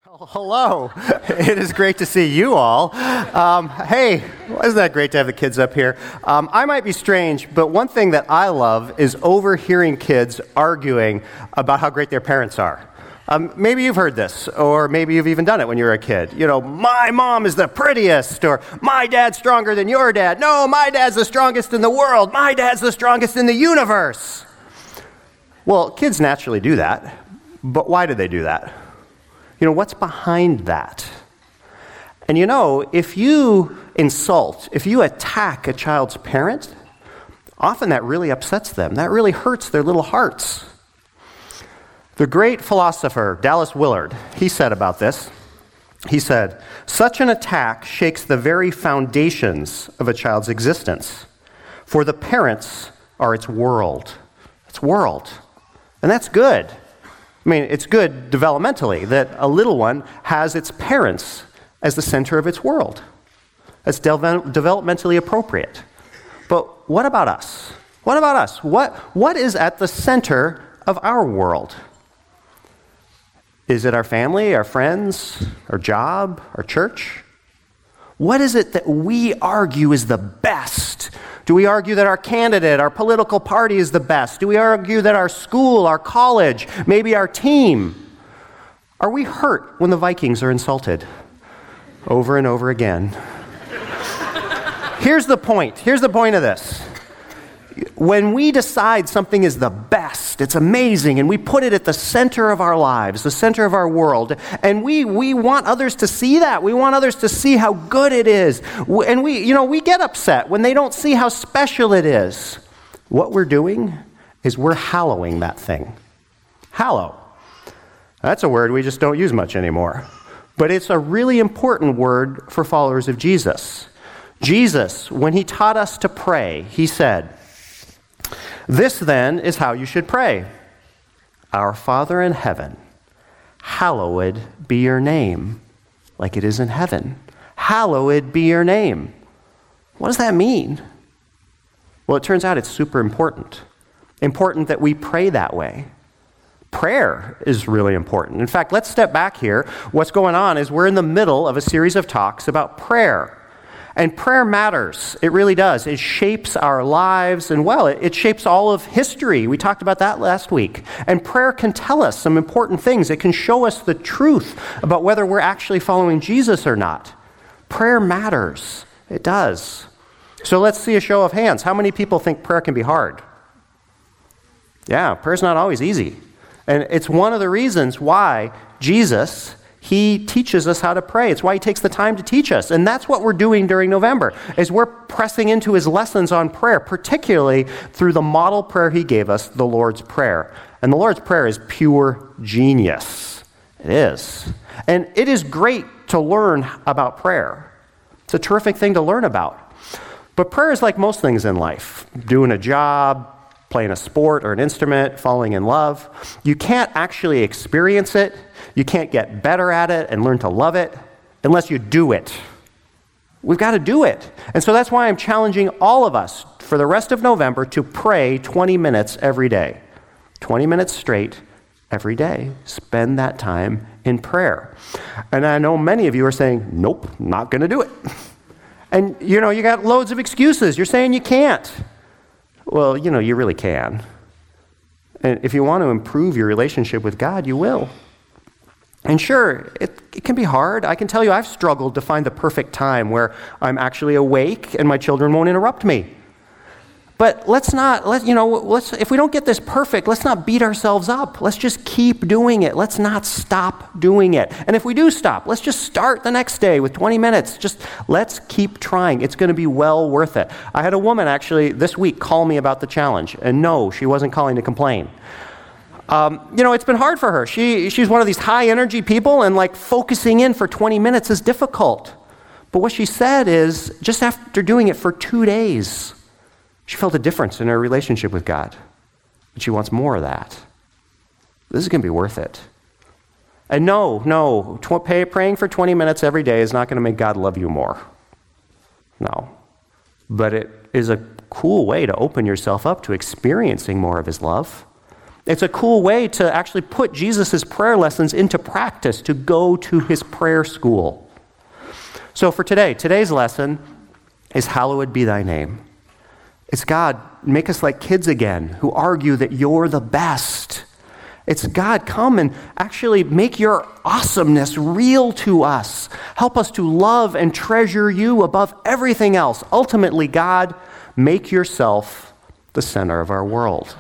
Hello. It is great to see you all. Hey, isn't that great to have the kids up here? I might be strange, but one thing that I love is overhearing kids arguing about how great their parents are. Maybe you've heard this, or maybe you've even done it when you were a kid. You know, my mom is the prettiest, or my dad's stronger than your dad. No, my dad's the strongest in the world. My dad's the strongest in the universe. Well, kids naturally do that, but why do they do that? You know, what's behind that? And you know, if you insult, if you attack a child's parent, often that really upsets them. That really hurts their little hearts. The great philosopher Dallas Willard, he said about this, he said, "Such an attack shakes the very foundations of a child's existence, for the parents are its world." Its world. And that's good. I mean, it's good developmentally that a little one has its parents as the center of its world. That's developmentally appropriate. But what about us? What about us? What is at the center of our world? Is it our family, our friends, our job, our church? What is it that we argue is the best? Do we argue that our candidate, our political party is the best? Do we argue that our school, our college, maybe our team? Are we hurt when the Vikings are insulted over and over again? Here's the point. Here's the point of this. When we decide something is the best, it's amazing, and we put it at the center of our lives, the center of our world, and we want others to see that. We want others to see how good it is. And we get upset when they don't see how special it is. What we're doing is we're hallowing that thing. Hallow. That's a word we just don't use much anymore. But it's a really important word for followers of Jesus. Jesus, when he taught us to pray, he said, "This then is how you should pray. Our Father in heaven, hallowed be your name, like it is in heaven. Hallowed be your name." What does that mean? Well, it turns out it's super important. Important that we pray that way. Prayer is really important. In fact, let's step back here. What's going on is we're in the middle of a series of talks about prayer. And prayer matters. It really does. It shapes our lives, and well, it shapes all of history. We talked about that last week. And prayer can tell us some important things. It can show us the truth about whether we're actually following Jesus or not. Prayer matters. It does. So let's see a show of hands. How many people think prayer can be hard? Yeah, prayer's not always easy. And it's one of the reasons why Jesus, he teaches us how to pray. It's why he takes the time to teach us. And that's what we're doing during November, is we're pressing into his lessons on prayer, particularly through the model prayer he gave us, the Lord's Prayer. And the Lord's Prayer is pure genius. It is. And it is great to learn about prayer. It's a terrific thing to learn about. But prayer is like most things in life. Doing a job, playing a sport or an instrument, falling in love. You can't actually experience it. You can't get better at it and learn to love it unless you do it. We've got to do it. And so that's why I'm challenging all of us for the rest of November to pray 20 minutes every day. 20 minutes straight every day. Spend that time in prayer. And I know many of you are saying, nope, not going to do it. And you got loads of excuses. You're saying you can't. Well, you really can. And if you want to improve your relationship with God, you will. And sure, it can be hard. I can tell you I've struggled to find the perfect time where I'm actually awake and my children won't interrupt me. But if we don't get this perfect, let's not beat ourselves up. Let's just keep doing it. Let's not stop doing it. And if we do stop, let's just start the next day with 20 minutes. Just let's keep trying. It's going to be well worth it. I had a woman actually this week call me about the challenge. And no, she wasn't calling to complain. It's been hard for her. She's one of these high energy people, and focusing in for 20 minutes is difficult. But what she said is, just after doing it for 2 days, she felt a difference in her relationship with God. But she wants more of that. This is going to be worth it. And no, praying for 20 minutes every day is not going to make God love you more. No. But it is a cool way to open yourself up to experiencing more of his love. It's a cool way to actually put Jesus' prayer lessons into practice, to go to his prayer school. So for today's lesson is hallowed be thy name. It's God, make us like kids again who argue that you're the best. It's God, come and actually make your awesomeness real to us. Help us to love and treasure you above everything else. Ultimately, God, make yourself the center of our world.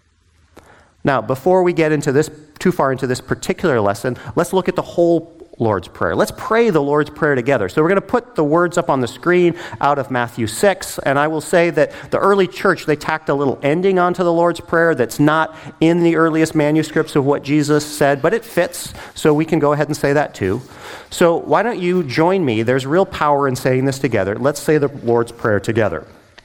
Now, before we get into this too far into this particular lesson, let's look at the whole Lord's Prayer. Let's pray the Lord's Prayer together. So we're going to put the words up on the screen out of Matthew 6, and I will say that the early church, they tacked a little ending onto the Lord's Prayer that's not in the earliest manuscripts of what Jesus said, but it fits, so we can go ahead and say that too. So why don't you join me? There's real power in saying this together. Let's say the Lord's Prayer together.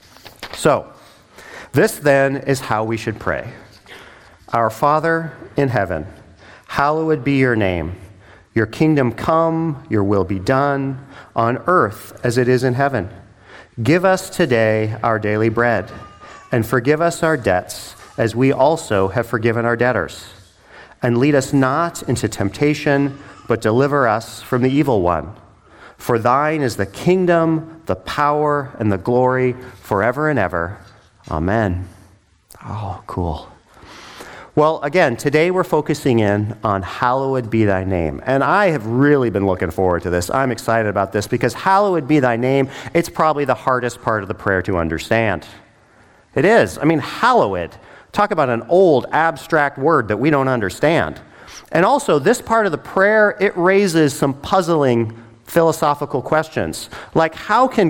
So, this then is how we should pray. Our Father in heaven, hallowed be your name. Your kingdom come, your will be done, on earth as it is in heaven. Give us today our daily bread, and forgive us our debts, as we also have forgiven our debtors. And lead us not into temptation, but deliver us from the evil one. For thine is the kingdom, the power, and the glory, forever and ever. Amen. Oh, cool. Well, again, today we're focusing in on hallowed be thy name. And I have really been looking forward to this. I'm excited about this because hallowed be thy name, it's probably the hardest part of the prayer to understand. It is. I mean, hallowed. Talk about an old abstract word that we don't understand. And also, this part of the prayer, it raises some puzzling philosophical questions. Like, how can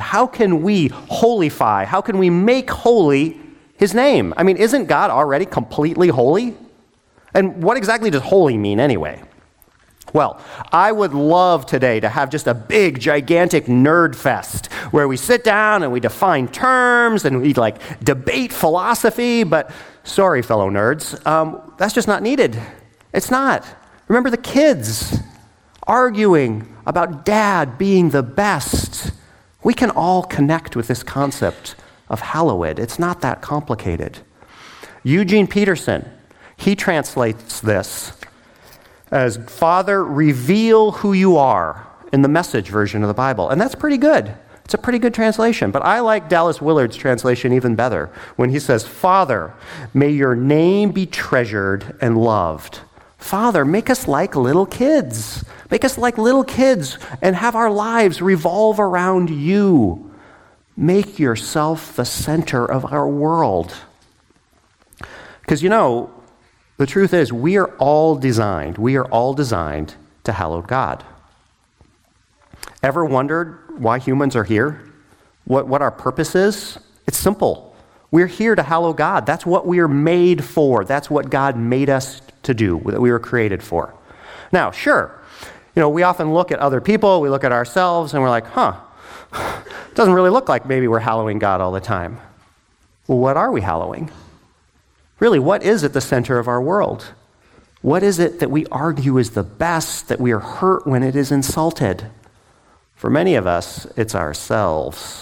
we holify, how can we make holy his name? I mean, isn't God already completely holy? And what exactly does holy mean anyway? Well, I would love today to have just a big, gigantic nerd fest where we sit down and we define terms and we debate philosophy, but sorry, fellow nerds, that's just not needed. It's not. Remember the kids arguing about dad being the best. We can all connect with this concept of hallowed. It's not that complicated. Eugene Peterson, he translates this as Father, reveal who you are in the Message version of the Bible. And that's pretty good. It's a pretty good translation. But I like Dallas Willard's translation even better when he says, Father, may your name be treasured and loved. Father, make us like little kids. Make us like little kids and have our lives revolve around you. Make yourself the center of our world. Because the truth is we are all designed to hallow God. Ever wondered why humans are here? What our purpose is? It's simple. We're here to hallow God. That's what we are made for. That's what God made us to do, that we were created for. Now, sure, we often look at other people, we look at ourselves, and we're like, it doesn't really look like maybe we're hallowing God all the time. Well, what are we hallowing? Really, what is at the center of our world? What is it that we argue is the best, that we are hurt when it is insulted? For many of us, it's ourselves.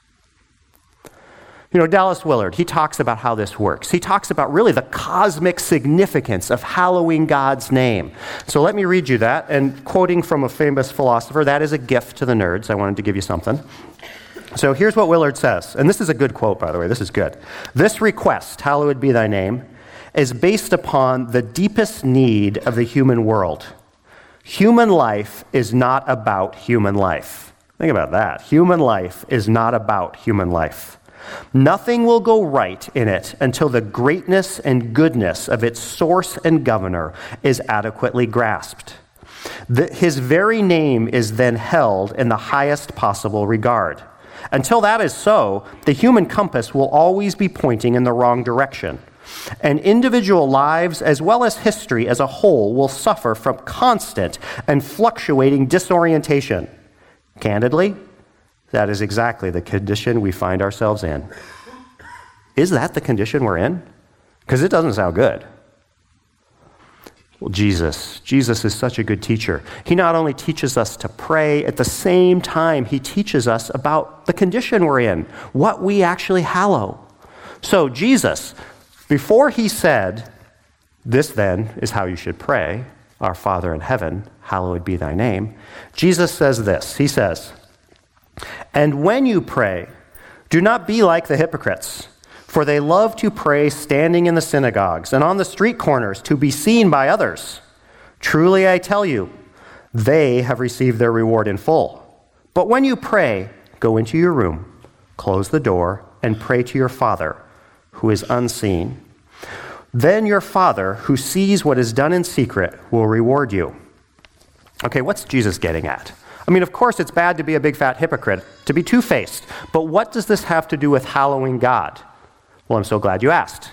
Dallas Willard, he talks about how this works. He talks about really the cosmic significance of hallowing God's name. So let me read you that. And quoting from a famous philosopher, that is a gift to the nerds. I wanted to give you something. So here's what Willard says. And this is a good quote, by the way. This is good. This request, hallowed be thy name, is based upon the deepest need of the human world. Human life is not about human life. Think about that. Human life is not about human life. Nothing will go right in it until the greatness and goodness of its source and governor is adequately grasped. His very name is then held in the highest possible regard. Until that is so, the human compass will always be pointing in the wrong direction. And individual lives, as well as history as a whole, will suffer from constant and fluctuating disorientation. Candidly, that is exactly the condition we find ourselves in. Is that the condition we're in? Because it doesn't sound good. Well, Jesus is such a good teacher. He not only teaches us to pray, at the same time, he teaches us about the condition we're in, what we actually hallow. So Jesus, before he said, This then is how you should pray. Our Father in heaven, hallowed be thy name. Jesus says this. He says, and when you pray, do not be like the hypocrites, for they love to pray standing in the synagogues and on the street corners to be seen by others. Truly I tell you, they have received their reward in full. But when you pray, go into your room, close the door, and pray to your Father, who is unseen. Then your Father, who sees what is done in secret, will reward you. Okay, what's Jesus getting at? I mean, of course, it's bad to be a big fat hypocrite, to be two-faced. But what does this have to do with hallowing God? Well, I'm so glad you asked.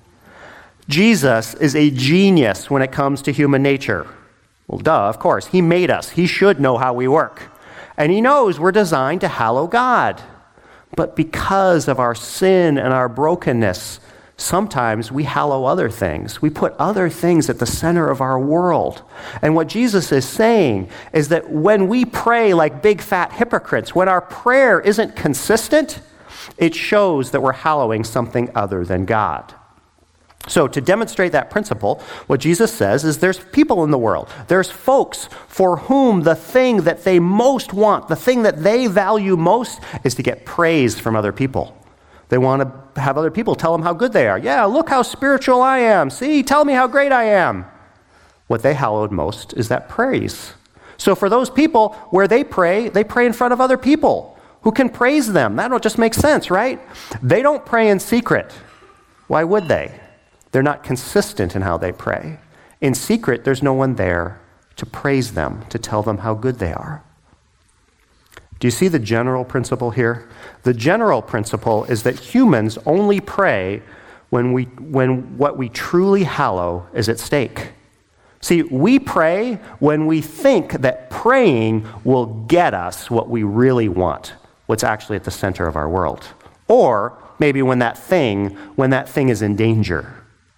Jesus is a genius when it comes to human nature. Well, duh, of course. He made us. He should know how we work. And he knows we're designed to hallow God. But because of our sin and our brokenness, sometimes we hallow other things. We put other things at the center of our world. And what Jesus is saying is that when we pray like big fat hypocrites, when our prayer isn't consistent, it shows that we're hallowing something other than God. So to demonstrate that principle, what Jesus says is there's people in the world. There's folks for whom the thing that they most want, the thing that they value most, is to get praise from other people. They want to have other people tell them how good they are. Yeah, look how spiritual I am. See, tell me how great I am. What they hallowed most is that praise. So for those people, where they pray in front of other people who can praise them. That just makes sense, right? They don't pray in secret. Why would they? They're not consistent in how they pray. In secret, there's no one there to praise them, to tell them how good they are. Do you see the general principle here? The general principle is that humans only pray when what we truly hallow is at stake. See, we pray when we think that praying will get us what we really want, what's actually at the center of our world. Or maybe when that thing is in danger.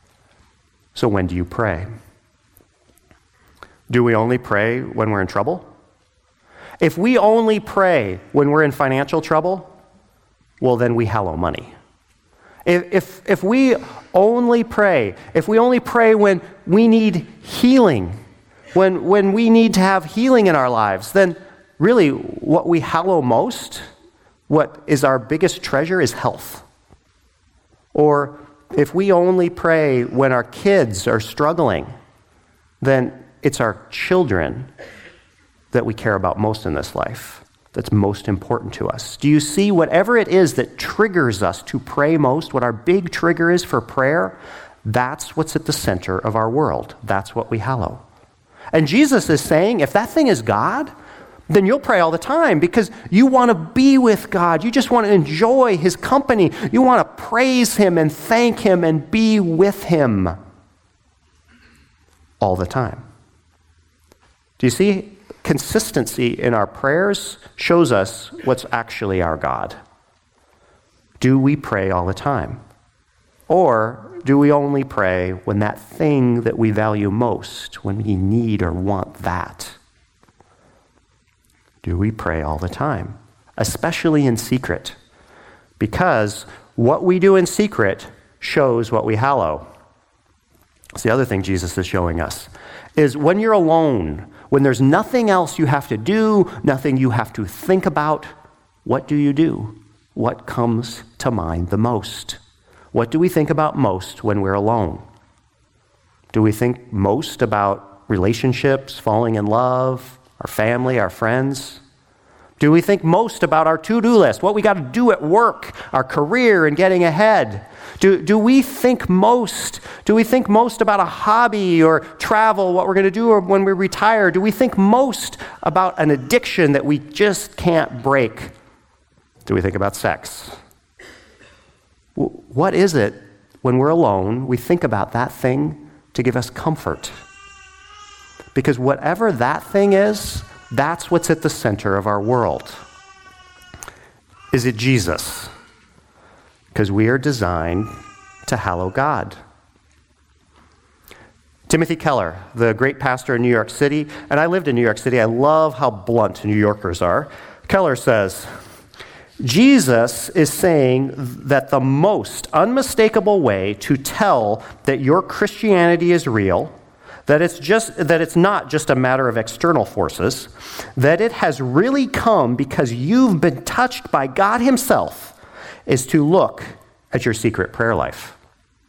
So when do you pray? Do we only pray when we're in trouble? If we only pray when we're in financial trouble, well, then we hallow money. If we only pray when we need healing, when we need to have healing in our lives, then really what we hallow most, what is our biggest treasure, is health. Or if we only pray when our kids are struggling, then it's our children that we care about most in this life, that's most important to us. Do you see, whatever it is that triggers us to pray most, what our big trigger is for prayer, that's what's at the center of our world. That's what we hallow. And Jesus is saying, if that thing is God, then you'll pray all the time because you want to be with God. You just want to enjoy his company. You want to praise him and thank him and be with him all the time. Do you see? Consistency in our prayers shows us what's actually our God. Do we pray all the time? Or do we only pray when that thing that we value most, when we need or want that? Do we pray all the time, especially in secret? Because what we do in secret shows what we hallow. It's the other thing Jesus is showing us, is when you're alone, when there's nothing else you have to do, nothing you have to think about, what do? What comes to mind the most? What do we think about most when we're alone? Do we think most about relationships, falling in love, our family, our friends? Do we think most about our to-do list, what we got to do at work, our career and getting ahead? Do we think most about a hobby or travel, what we're going to do when we retire? Do we think most about an addiction that we just can't break? Do we think about sex? What is it when we're alone, we think about that thing to give us comfort? Because whatever that thing is, that's what's at the center of our world. Is it Jesus? Because we are designed to hallow God. Timothy Keller, the great pastor in New York City, and I lived in New York City. I love how blunt New Yorkers are. Keller says, Jesus is saying that the most unmistakable way to tell that your Christianity is real, that it's not just a matter of external forces, that it has really come because you've been touched by God himself, is to look at your secret prayer life.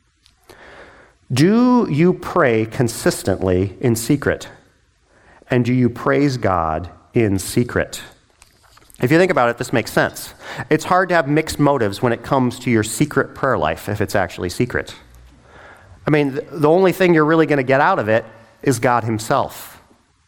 Do you pray consistently in secret? And do you praise God in secret? If you think about it, this makes sense. It's hard to have mixed motives when it comes to your secret prayer life if it's actually secret. I mean, the only thing you're really going to get out of it is God himself.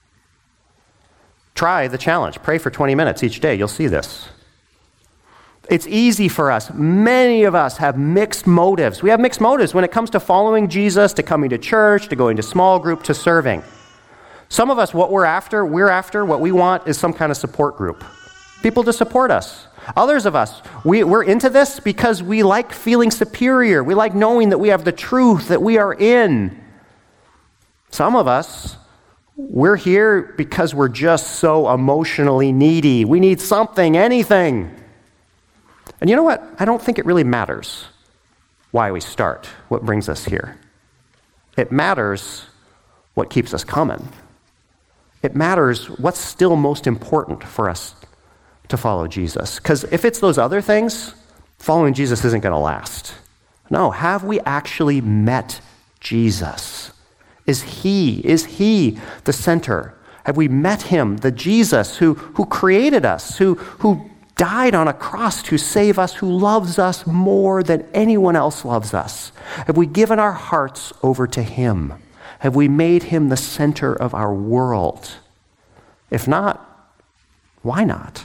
Try the challenge. Pray for 20 minutes each day. You'll see this. It's easy for us. Many of us have mixed motives. We have mixed motives when it comes to following Jesus, to coming to church, to going to small group, to serving. Some of us, what what we want is some kind of support group. People to support us. Others of us, we're into this because we like feeling superior. We like knowing that we have the truth, that we are in. Some of us, we're here because we're just so emotionally needy. We need something, anything. And you know what? I don't think it really matters why we start, what brings us here. It matters what keeps us coming. It matters what's still most important for us to follow Jesus. Because if it's those other things, following Jesus isn't going to last. No, have we actually met Jesus? Is he the center? Have we met him, the Jesus who created us, who died on a cross to save us, who loves us more than anyone else loves us? Have we given our hearts over to him? Have we made him the center of our world? If not, why not?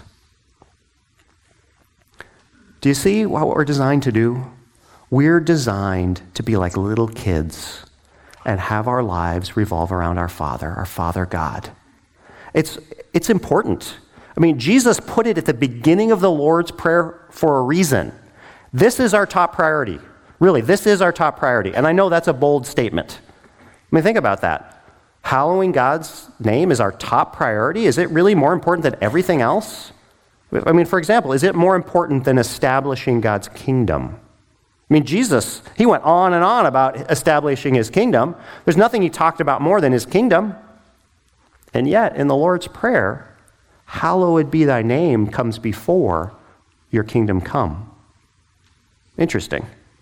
Do you see what we're designed to do? We're designed to be like little kids and have our lives revolve around our Father God. It's important. I mean, Jesus put it at the beginning of the Lord's Prayer for a reason. This is our top priority. Really, this is our top priority. And I know that's a bold statement. I mean, think about that. Hallowing God's name is our top priority? Is it really more important than everything else? I mean, for example, is it more important than establishing God's kingdom? I mean, Jesus, he went on and on about establishing his kingdom. There's nothing he talked about more than his kingdom. And yet, in the Lord's Prayer, hallowed be thy name comes before your kingdom come. Interesting.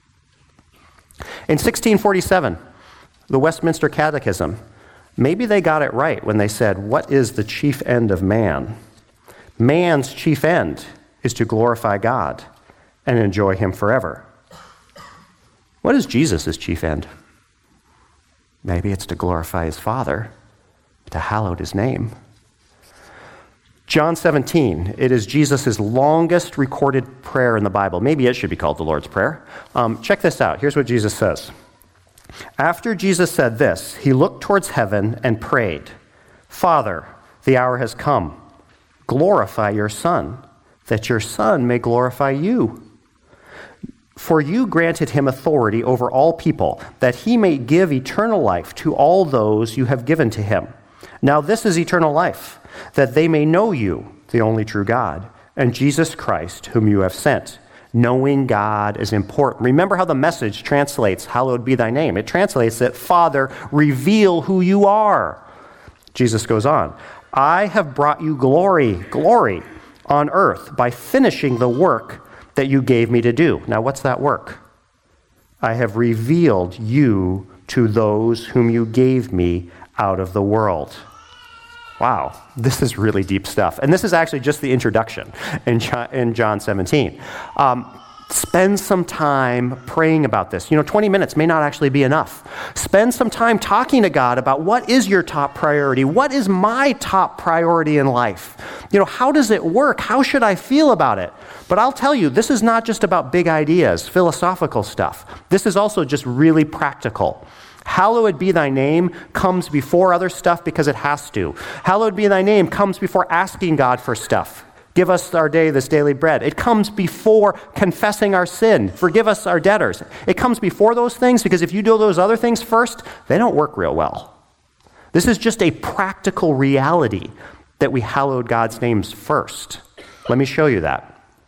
In 1647, the Westminster Catechism, maybe they got it right when they said, what is the chief end of man? Man's chief end is to glorify God and enjoy him forever. What is Jesus' chief end? Maybe it's to glorify his Father, to hallow his name. John 17, it is Jesus' longest recorded prayer in the Bible. Maybe it should be called the Lord's Prayer. Check this out. Here's what Jesus says. After Jesus said this, he looked towards heaven and prayed, Father, the hour has come. Glorify your Son, that your Son may glorify you. For you granted him authority over all people, that he may give eternal life to all those you have given to him. Now this is eternal life, that they may know you, the only true God, and Jesus Christ, whom you have sent. Knowing God is important. Remember how the Message translates, hallowed be thy name. It translates that, Father, reveal who you are. Jesus goes on, I have brought you glory on earth by finishing the work that you gave me to do. Now, what's that work? I have revealed you to those whom you gave me out of the world. Wow, this is really deep stuff. And this is actually just the introduction in John 17. Spend some time praying about this. 20 minutes may not actually be enough. Spend some time talking to God about what is your top priority? What is my top priority in life? How does it work? How should I feel about it? But I'll tell you, this is not just about big ideas, philosophical stuff. This is also just really practical. Hallowed be thy name comes before other stuff because it has to. Hallowed be thy name comes before asking God for stuff. Give us our day this daily bread. It comes before confessing our sin. Forgive us our debtors. It comes before those things because if you do those other things first, they don't work real well. This is just a practical reality that we hallowed God's names first. Let me show you that.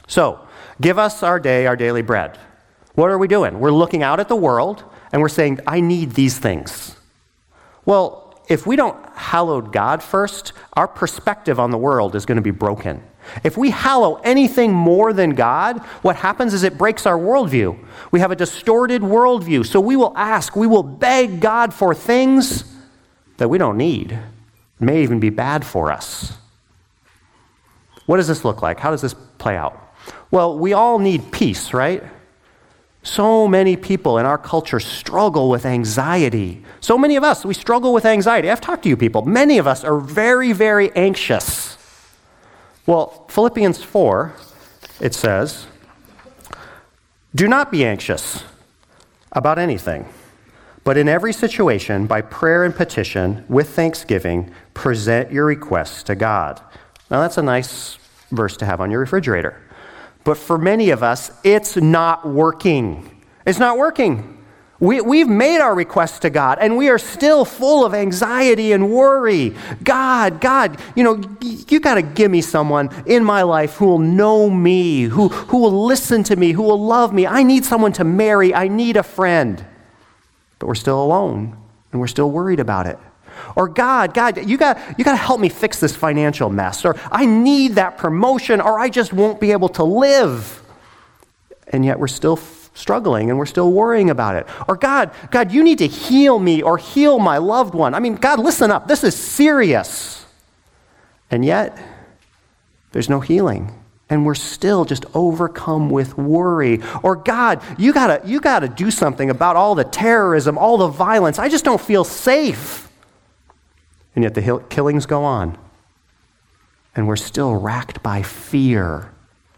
So, give us our daily bread. What are we doing? We're looking out at the world and we're saying, I need these things. Well, if we don't hallow God first, our perspective on the world is going to be broken. If we hallow anything more than God, what happens is it breaks our worldview. We have a distorted worldview. So we will beg God for things that we don't need. It may even be bad for us. What does this look like? How does this play out? Well, we all need peace, right? So many people in our culture struggle with anxiety. So many of us, we struggle with anxiety. I've talked to you people. Many of us are very, very anxious. Well, Philippians 4, it says, do not be anxious about anything, but in every situation, by prayer and petition, with thanksgiving, present your requests to God. Now, that's a nice verse to have on your refrigerator. But for many of us, it's not working. It's not working. We've made our requests to God, and we are still full of anxiety and worry. God, you got to give me someone in my life who will know me, who will listen to me, who will love me. I need someone to marry. I need a friend. But we're still alone, and we're still worried about it. Or God, you got to help me fix this financial mess. Or I need that promotion, or I just won't be able to live. And yet we're still struggling and we're still worrying about it. Or God, you need to heal me or heal my loved one. I mean, God, listen up. This is serious. And yet there's no healing. And we're still just overcome with worry. Or God, you gotta do something about all the terrorism, all the violence. I just don't feel safe. And yet the killings go on. And we're still racked by fear.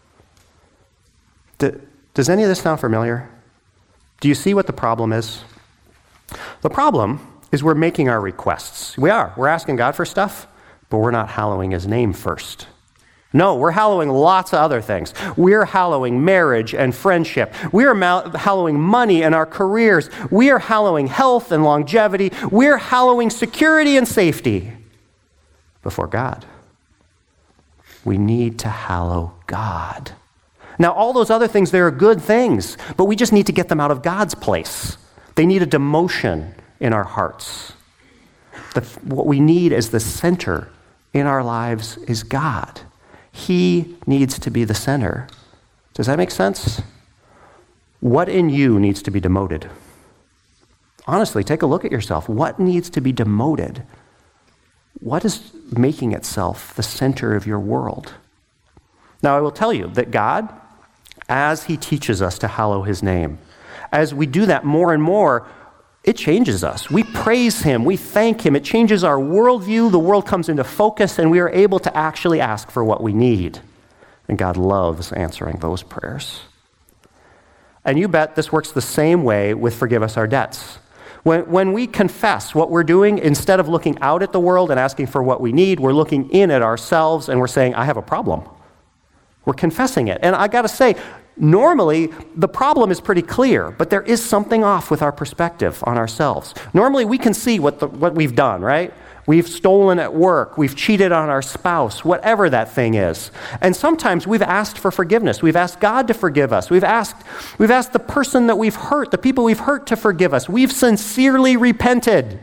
Does any of this sound familiar? Do you see what the problem is? The problem is we're making our requests. We're asking God for stuff, but we're not hallowing his name first. No, we're hallowing lots of other things. We're hallowing marriage and friendship. We are hallowing money and our careers. We are hallowing health and longevity. We're hallowing security and safety before God. We need to hallow God. Now, all those other things, they're good things, but we just need to get them out of God's place. They need a demotion in our hearts. What we need as the center in our lives is God. He needs to be the center. Does that make sense? What in you needs to be demoted? Honestly, take a look at yourself. What needs to be demoted? What is making itself the center of your world? Now, I will tell you that God, as he teaches us to hallow his name, as we do that more and more, it changes us. We praise him. We thank him. It changes our worldview. The world comes into focus, and we are able to actually ask for what we need. And God loves answering those prayers. And you bet this works the same way with forgive us our debts. When we confess what we're doing, instead of looking out at the world and asking for what we need, we're looking in at ourselves and we're saying, I have a problem. We're confessing it. And I got to say, normally, the problem is pretty clear, but there is something off with our perspective on ourselves. Normally, we can see what we've done, right? We've stolen at work. We've cheated on our spouse, whatever that thing is. And sometimes we've asked for forgiveness. We've asked God to forgive us. We've asked the person that we've hurt, the people we've hurt to forgive us. We've sincerely repented,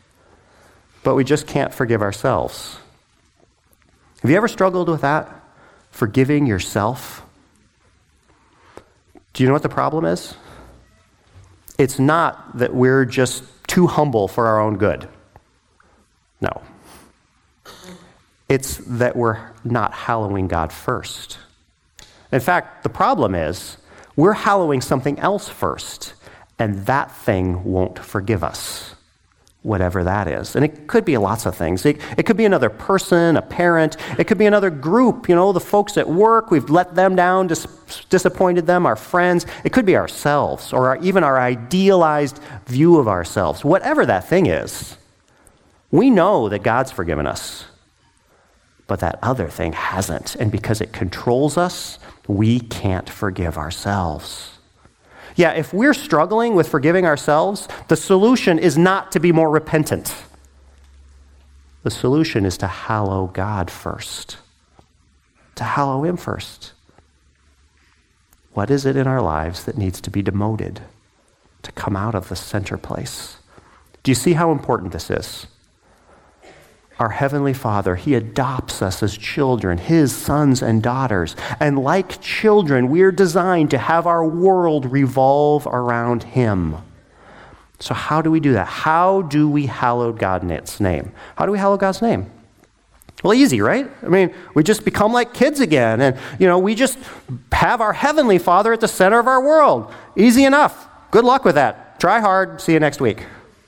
but we just can't forgive ourselves. Have you ever struggled with that? Forgiving yourself? Do you know what the problem is? It's not that we're just too humble for our own good. No. It's that we're not hallowing God first. In fact, the problem is we're hallowing something else first, and that thing won't forgive us, whatever that is. And it could be lots of things. It could be another person, a parent. It could be another group, the folks at work. We've let them down, disappointed them, our friends. It could be ourselves or even our idealized view of ourselves. Whatever that thing is, we know that God's forgiven us, but that other thing hasn't. And because it controls us, we can't forgive ourselves. Yeah, if we're struggling with forgiving ourselves, the solution is not to be more repentant. The solution is to hallow God first. To hallow him first. What is it in our lives that needs to be demoted to come out of the center place? Do you see how important this is? Our Heavenly Father, He adopts us as children, His sons and daughters. And like children, we're designed to have our world revolve around Him. So how do we do that? How do we hallow God's name? How do we hallow God's name? Well, easy, right? I mean, we just become like kids again. And, we just have our Heavenly Father at the center of our world. Easy enough. Good luck with that. Try hard. See you next week.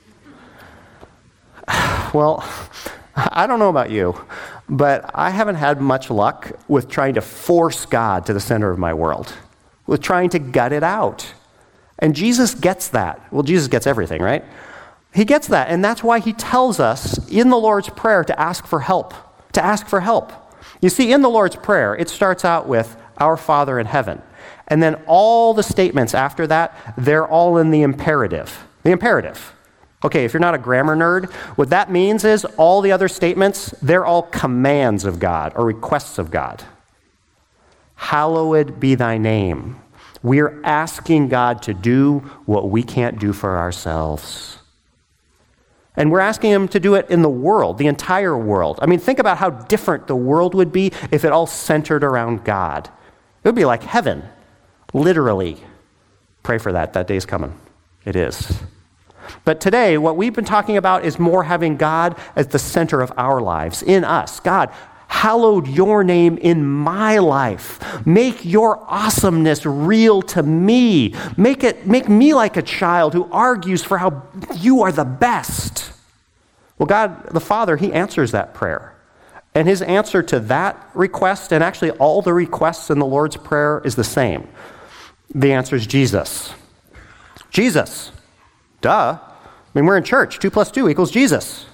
Well, I don't know about you, but I haven't had much luck with trying to force God to the center of my world, with trying to gut it out. And Jesus gets that. Well, Jesus gets everything, right? He gets that, and that's why He tells us in the Lord's Prayer to ask for help, You see, in the Lord's Prayer, it starts out with, Our Father in heaven. And then all the statements after that, they're all in the imperative. The imperative. Okay, if you're not a grammar nerd, what that means is all the other statements, they're all commands of God or requests of God. Hallowed be thy name. We're asking God to do what we can't do for ourselves. And we're asking Him to do it in the world, the entire world. I mean, think about how different the world would be if it all centered around God. It would be like heaven, literally. Pray for that. That day's coming. It is. But today, what we've been talking about is more having God as the center of our lives, in us. God, hallowed your name in my life. Make your awesomeness real to me. Make me like a child who argues for how you are the best. Well, God, the Father, He answers that prayer. And His answer to that request, and actually all the requests in the Lord's Prayer, is the same. The answer is Jesus. Jesus. Duh. I mean, we're in church. 2 + 2 = Jesus.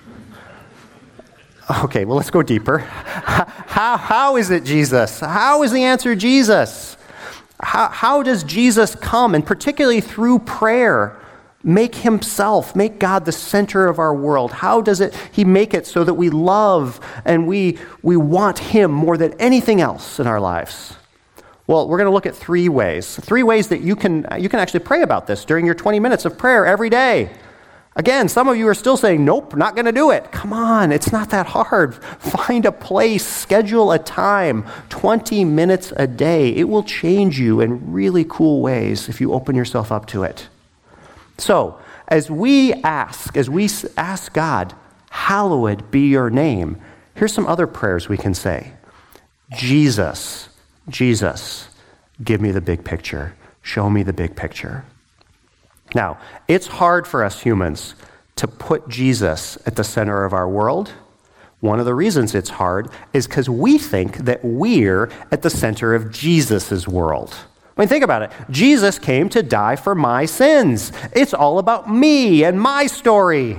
Okay, well, let's go deeper. How is it Jesus? How is the answer Jesus? How does Jesus come, and particularly through prayer, make God the center of our world? How does He make it so that we love and we want Him more than anything else in our lives? Well, we're going to look at 3 ways that you can actually pray about this during your 20 minutes of prayer every day. Again, some of you are still saying, nope, not going to do it. Come on, it's not that hard. Find a place, schedule a time, 20 minutes a day. It will change you in really cool ways if you open yourself up to it. So, as we ask God, hallowed be your name, here's some other prayers we can say. Jesus, give me the big picture. Show me the big picture. Now, it's hard for us humans to put Jesus at the center of our world. One of the reasons it's hard is because we think that we're at the center of Jesus' world. I mean, think about it. Jesus came to die for my sins. It's all about me and my story.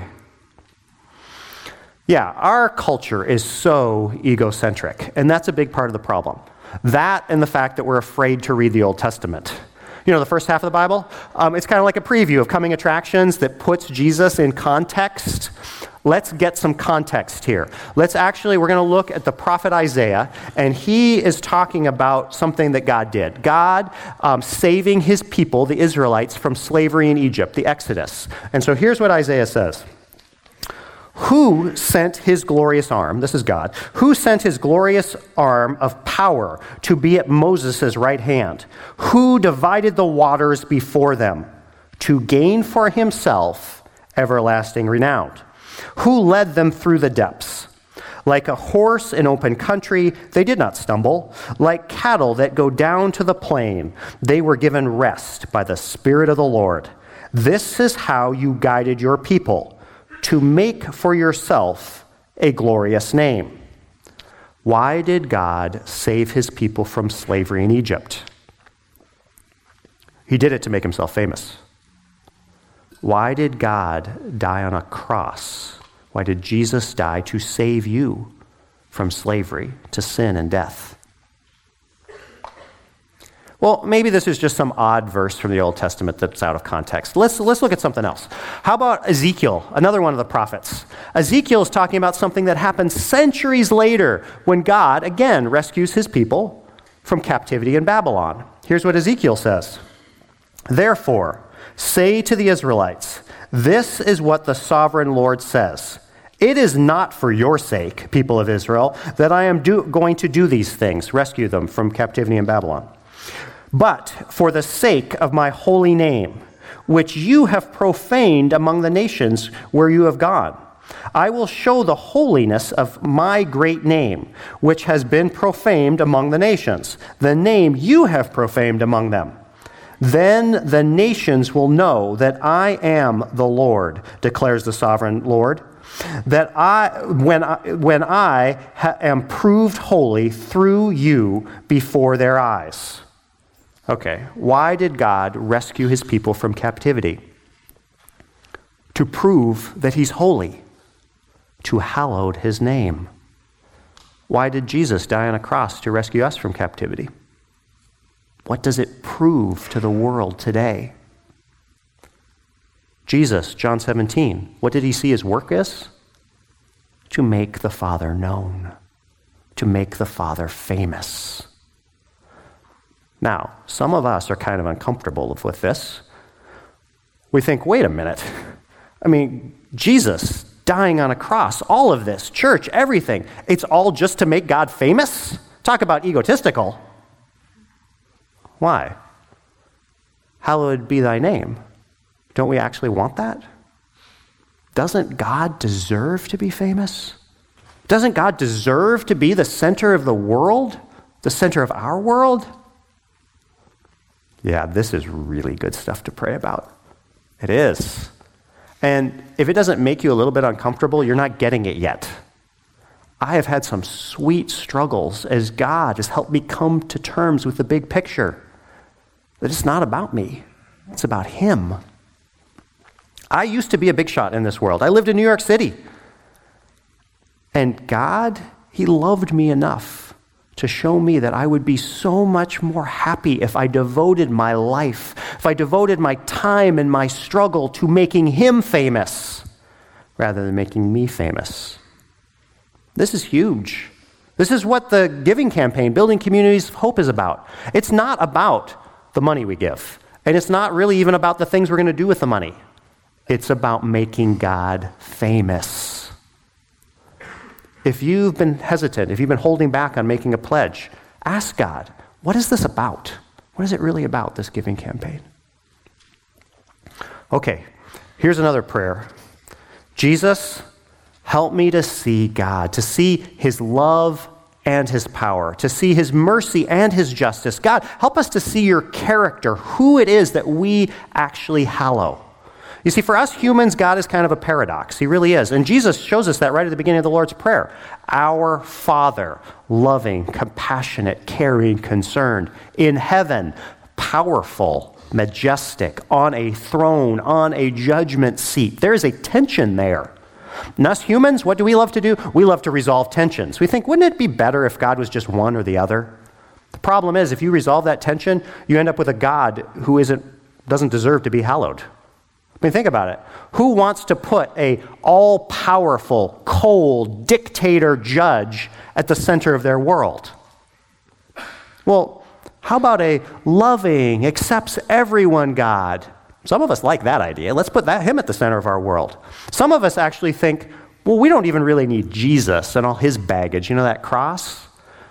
Yeah, our culture is so egocentric, and that's a big part of the problem. That and the fact that we're afraid to read the Old Testament. You know, the first half of the Bible, it's kind of like a preview of coming attractions that puts Jesus in context. Let's get some context here. We're going to look at the prophet Isaiah, and he is talking about something that God did. God saving His people, the Israelites, from slavery in Egypt, the Exodus. And so here's what Isaiah says. Who sent His glorious arm, this is God, who sent His glorious arm of power to be at Moses' right hand? Who divided the waters before them to gain for Himself everlasting renown? Who led them through the depths? Like a horse in open country, they did not stumble. Like cattle that go down to the plain, they were given rest by the Spirit of the Lord. This is how you guided your people, to make for yourself a glorious name. Why did God save His people from slavery in Egypt? He did it to make Himself famous. Why did God die on a cross? Why did Jesus die to save you from slavery to sin and death? Well, maybe this is just some odd verse from the Old Testament that's out of context. Let's look at something else. How about Ezekiel, another one of the prophets? Ezekiel is talking about something that happened centuries later when God, again, rescues His people from captivity in Babylon. Here's what Ezekiel says. Therefore, say to the Israelites, this is what the sovereign Lord says. It is not for your sake, people of Israel, that I am going to do these things, rescue them from captivity in Babylon, but for the sake of my holy name, which you have profaned among the nations where you have gone. I will show the holiness of my great name, which has been profaned among the nations, the name you have profaned among them. Then the nations will know that I am the Lord, declares the sovereign Lord, that when I am proved holy through you before their eyes. Okay, why did God rescue his people from captivity? To prove that he's holy, to hallow his name. Why did Jesus die on a cross to rescue us from captivity? What does it prove to the world today? Jesus, John 17, what did he see his work as? To make the Father known, to make the Father famous. Now, some of us are kind of uncomfortable with this. We think, wait a minute. I mean, Jesus dying on a cross, all of this, church, everything, it's all just to make God famous? Talk about egotistical. Why? Hallowed be thy name. Don't we actually want that? Doesn't God deserve to be famous? Doesn't God deserve to be the center of the world? The center of our world? Yeah, this is really good stuff to pray about. It is. And if it doesn't make you a little bit uncomfortable, you're not getting it yet. I have had some sweet struggles as God has helped me come to terms with the big picture. That it's not about me. It's about him. I used to be a big shot in this world. I lived in New York City. And God, he loved me enough to show me that I would be so much more happy if I devoted my life, if I devoted my time and my struggle to making him famous rather than making me famous. This is huge. This is what the giving campaign, Building Communities of Hope, is about. It's not about the money we give. And it's not really even about the things we're going to do with the money. It's about making God famous. If you've been hesitant, if you've been holding back on making a pledge, ask God, what is this about? What is it really about, this giving campaign? Okay, here's another prayer. Jesus, help me to see God, to see his love and his power, to see his mercy and his justice. God, help us to see your character, who it is that we actually hallow. You see, for us humans, God is kind of a paradox. He really is. And Jesus shows us that right at the beginning of the Lord's Prayer. Our Father, loving, compassionate, caring, concerned, in heaven, powerful, majestic, on a throne, on a judgment seat. There is a tension there. And us humans, what do we love to do? We love to resolve tensions. We think, wouldn't it be better if God was just one or the other? The problem is, if you resolve that tension, you end up with a God who doesn't deserve to be hallowed. I mean, think about it. Who wants to put a all-powerful, cold, dictator judge at the center of their world? Well, how about a loving, accepts everyone God? Some of us like that idea. Let's put him at the center of our world. Some of us actually think, well, we don't even really need Jesus and all his baggage. You know, that cross?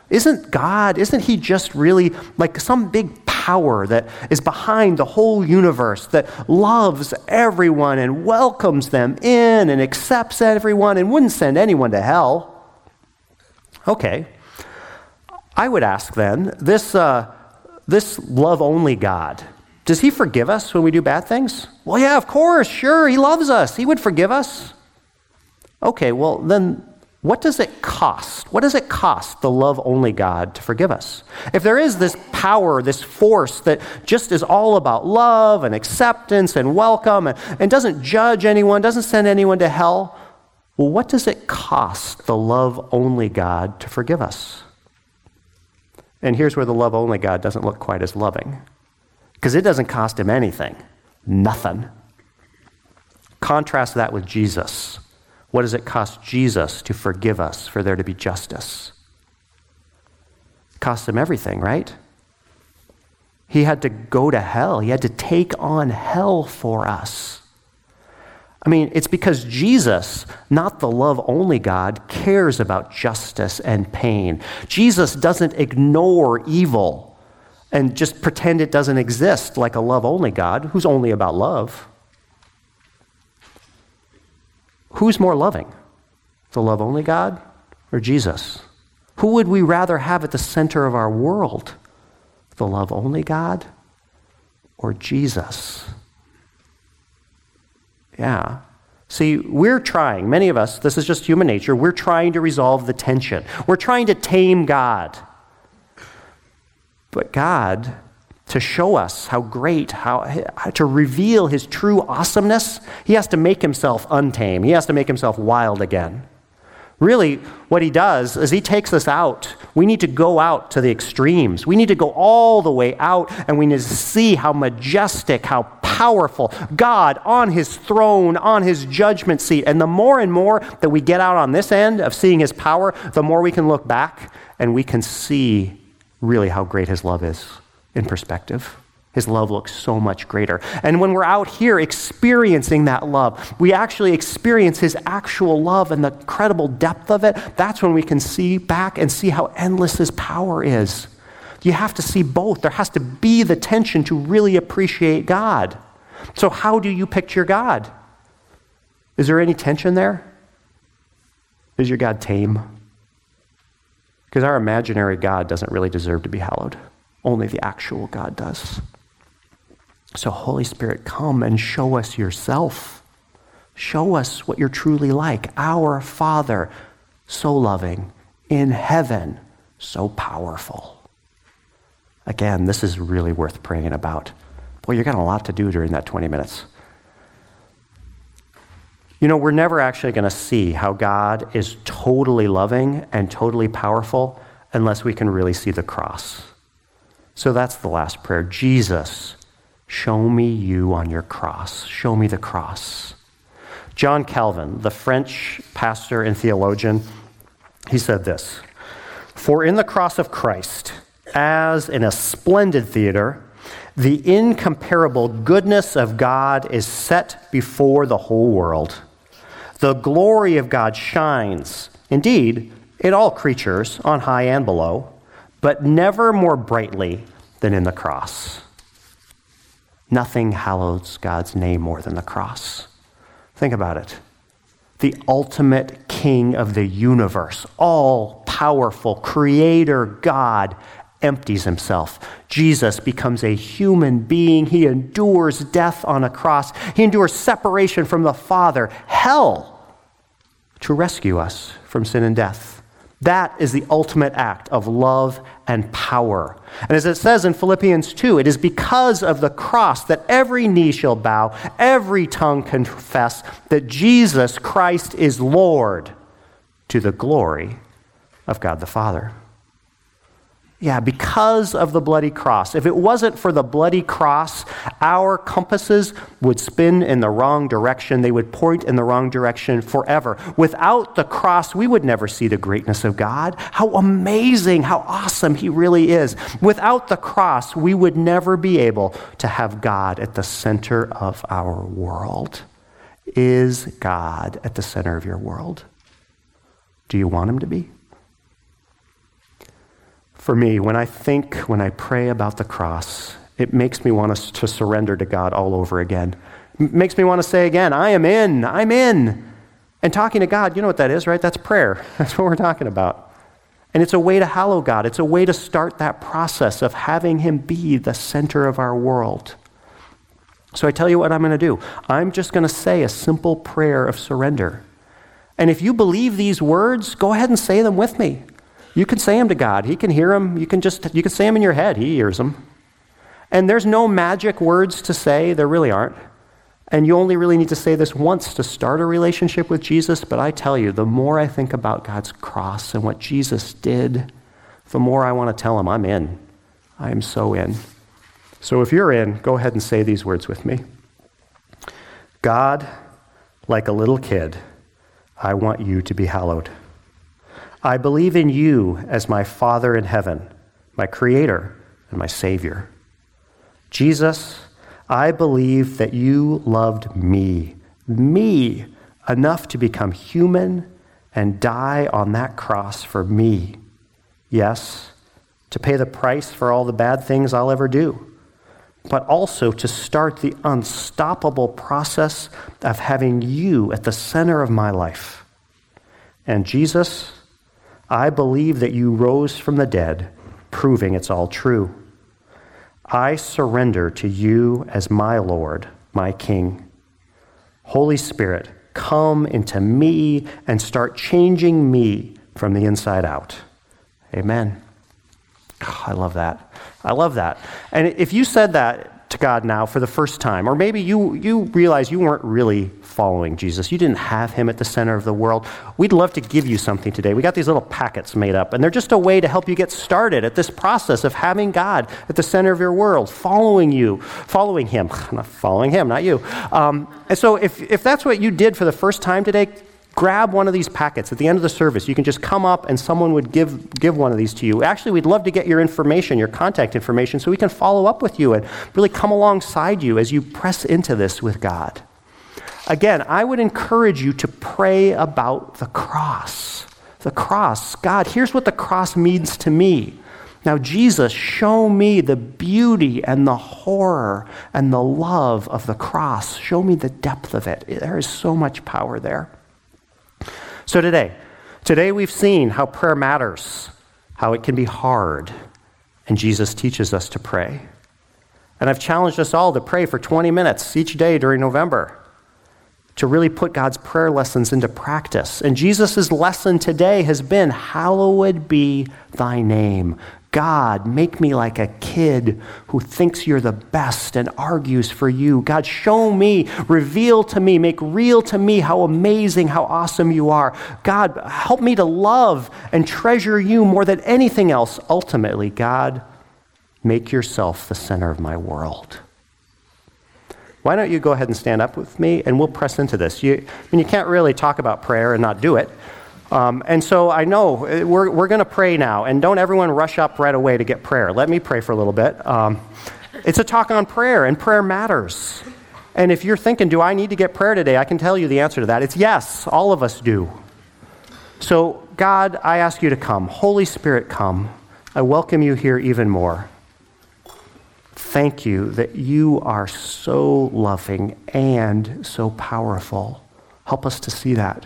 Isn't he just really like some big power that is behind the whole universe, that loves everyone and welcomes them in and accepts everyone and wouldn't send anyone to hell? Okay. I would ask then, this love-only God, does he forgive us when we do bad things? Well, yeah, of course, sure, he loves us. He would forgive us. Okay, well, then what does it cost? What does it cost the love-only God to forgive us? If there is this power, this force that just is all about love and acceptance and welcome and doesn't judge anyone, doesn't send anyone to hell, well, what does it cost the love-only God to forgive us? And here's where the love-only God doesn't look quite as loving. Because it doesn't cost him anything. Nothing. Contrast that with Jesus. What does it cost Jesus to forgive us, for there to be justice? Cost him everything, right? He had to go to hell. He had to take on hell for us. I mean, it's because Jesus, not the love-only God, cares about justice and pain. Jesus doesn't ignore evil and just pretend it doesn't exist like a love-only God who's only about love. Who's more loving? The love-only God or Jesus? Who would we rather have at the center of our world? The love-only God or Jesus? Yeah. See, we're trying, many of us, this is just human nature, we're trying to resolve the tension. We're trying to tame God. But God, to show us how great, to reveal his true awesomeness, he has to make himself untamed. He has to make himself wild again. Really, what he does is he takes us out. We need to go out to the extremes. We need to go all the way out, and we need to see how majestic, how powerful God on his throne, on his judgment seat. And the more and more that we get out on this end of seeing his power, the more we can look back and we can see really how great his love is in perspective. His love looks so much greater. And when we're out here experiencing that love, we actually experience his actual love and the incredible depth of it. That's when we can see back and see how endless his power is. You have to see both. There has to be the tension to really appreciate God. So how do you picture God? Is there any tension there? Is your God tame? Because our imaginary God doesn't really deserve to be hallowed. Only the actual God does. So Holy Spirit, come and show us yourself. Show us what you're truly like. Our Father, so loving, in heaven, so powerful. Again, this is really worth praying about. Boy, you've got a lot to do during that 20 minutes. You know, we're never actually going to see how God is totally loving and totally powerful unless we can really see the cross. So that's the last prayer. Jesus, show me you on your cross. Show me the cross. John Calvin, the French pastor and theologian, he said this: "For in the cross of Christ, as in a splendid theater, the incomparable goodness of God is set before the whole world. The glory of God shines, indeed, in all creatures, on high and below, but never more brightly than in the cross." Nothing hallows God's name more than the cross. Think about it. The ultimate king of the universe, all-powerful creator God, empties himself. Jesus becomes a human being. He endures death on a cross. He endures separation from the Father, hell, to rescue us from sin and death. That is the ultimate act of love and power. And as it says in Philippians 2, it is because of the cross that every knee shall bow, every tongue confess that Jesus Christ is Lord, to the glory of God the Father. Yeah, because of the bloody cross. If it wasn't for the bloody cross, our compasses would spin in the wrong direction. They would point in the wrong direction forever. Without the cross, we would never see the greatness of God. How amazing, how awesome he really is. Without the cross, we would never be able to have God at the center of our world. Is God at the center of your world? Do you want him to be? For me, when I pray about the cross, it makes me want us to surrender to God all over again. It makes me want to say again, I'm in. And talking to God, you know what that is, right? That's prayer. That's what we're talking about. And it's a way to hallow God. It's a way to start that process of having him be the center of our world. So I tell you what I'm going to do. I'm just going to say a simple prayer of surrender. And if you believe these words, go ahead and say them with me. You can say them to God. He can hear them. You can say them in your head. He hears them. And there's no magic words to say. There really aren't. And you only really need to say this once to start a relationship with Jesus. But I tell you, the more I think about God's cross and what Jesus did, the more I want to tell him I'm in. I am so in. So if you're in, go ahead and say these words with me. God, like a little kid, I want you to be hallowed. I believe in you as my Father in heaven, my Creator, and my Savior. Jesus, I believe that you loved me enough to become human and die on that cross for me. Yes, to pay the price for all the bad things I'll ever do, but also to start the unstoppable process of having you at the center of my life. And Jesus, I believe that you rose from the dead, proving it's all true. I surrender to you as my Lord, my King. Holy Spirit, come into me and start changing me from the inside out. Amen. Oh, I love that. I love that. And if you said that to God now for the first time, or maybe you realize you weren't really following Jesus, you didn't have him at the center of the world, we'd love to give you something today. We got these little packets made up, and they're just a way to help you get started at this process of having God at the center of your world, following him, not following him, not you. And so if that's what you did for the first time today, grab one of these packets. At the end of the service, you can just come up and someone would give one of these to you. Actually, we'd love to get your information, your contact information, so we can follow up with you and really come alongside you as you press into this with God. Again, I would encourage you to pray about the cross. The cross. God, here's what the cross means to me. Now, Jesus, show me the beauty and the horror and the love of the cross. Show me the depth of it. There is so much power there. So today we've seen how prayer matters, how it can be hard, and Jesus teaches us to pray. And I've challenged us all to pray for 20 minutes each day during November, to really put God's prayer lessons into practice. And Jesus' lesson today has been, hallowed be thy name. God, make me like a kid who thinks you're the best and argues for you. God, show me, reveal to me, make real to me how amazing, how awesome you are. God, help me to love and treasure you more than anything else. Ultimately, God, make yourself the center of my world. Why don't you go ahead and stand up with me and we'll press into this. You can't really talk about prayer and not do it. And so I know we're going to pray now, and don't everyone rush up right away to get prayer. Let me pray for a little bit. It's a talk on prayer, and prayer matters. And if you're thinking, do I need to get prayer today? I can tell you the answer to that. It's yes, all of us do. So God, I ask you to come. Holy Spirit, come. I welcome you here even more. Thank you that you are so loving and so powerful. Help us to see that.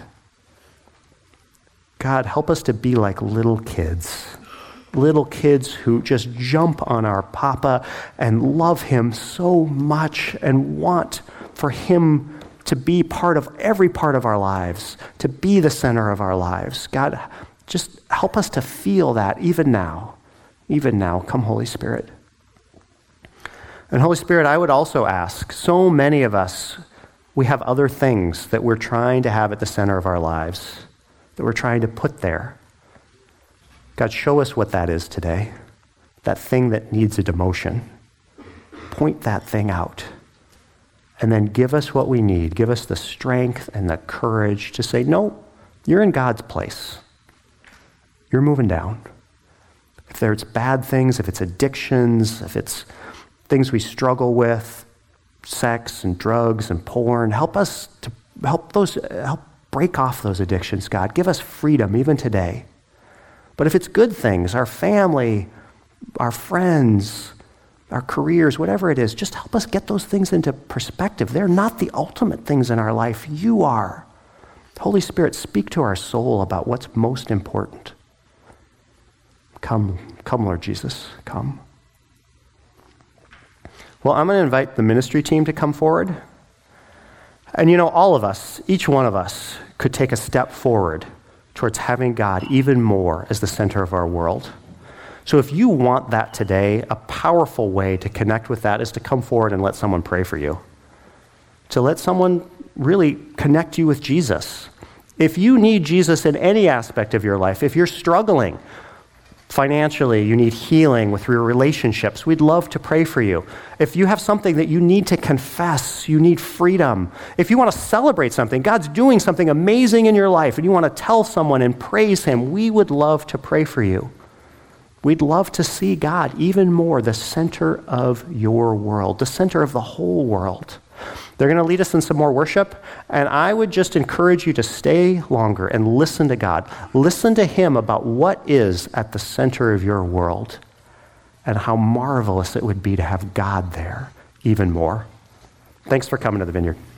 God, help us to be like little kids who just jump on our Papa and love him so much and want for him to be part of every part of our lives, to be the center of our lives. God, just help us to feel that even now. Even now. Come, Holy Spirit. And Holy Spirit, I would also ask, so many of us, we have other things that we're trying to have at the center of our lives, that we're trying to put there. God, show us what that is today, that thing that needs a demotion. Point that thing out. And then give us what we need. Give us the strength and the courage to say, no, you're in God's place. You're moving down. If there's bad things, if it's addictions, if it's things we struggle with, sex and drugs and porn, help us to help break off those addictions, God. Give us freedom even today. But if it's good things, our family, our friends, our careers, whatever it is, just help us get those things into perspective. They're not the ultimate things in our life. You are. Holy Spirit, speak to our soul about what's most important. Come, Lord Jesus, come. Well, I'm going to invite the ministry team to come forward. And all of us, each one of us, could take a step forward towards having God even more as the center of our world. So if you want that today, a powerful way to connect with that is to come forward and let someone pray for you. To let someone really connect you with Jesus. If you need Jesus in any aspect of your life, if you're struggling financially, you need healing with your relationships, we'd love to pray for you. If you have something that you need to confess, you need freedom. If you want to celebrate something, God's doing something amazing in your life, and you want to tell someone and praise him, we would love to pray for you. We'd love to see God even more the center of your world, the center of the whole world. They're going to lead us in some more worship, and I would just encourage you to stay longer and listen to God. Listen to him about what is at the center of your world and how marvelous it would be to have God there even more. Thanks for coming to the Vineyard.